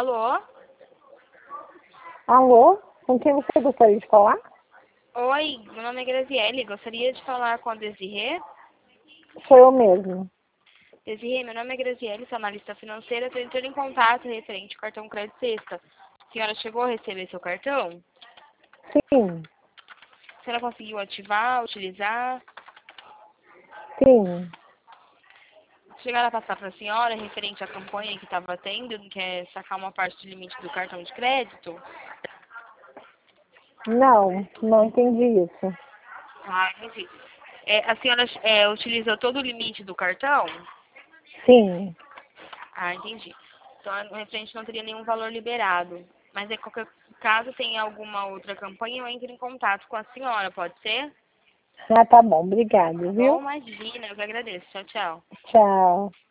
Alô? Alô? Com quem você gostaria de falar? Oi, meu nome é Graziele. Gostaria de falar com a Desirê. Sou eu mesmo. Desirê, meu nome é Graziele, sou analista financeira. Estou entrando em contato referente ao cartão Crédito Sexta. A senhora chegou a receber seu cartão? Sim, A senhora conseguiu ativar, utilizar? sim. Chegaram a passar para a senhora referente à campanha que estava tendo, que é sacar uma parte do limite do cartão de crédito? Não entendi isso. Ah, entendi. A senhora utilizou todo o limite do cartão? Sim, Ah, entendi. Então, referente não teria nenhum valor liberado. Mas em qualquer caso, tem alguma outra campanha, eu entro em contato com a senhora, pode ser? tá bom, obrigada, Bom, viu? imagina, eu que agradeço. Tchau, tchau. Tchau.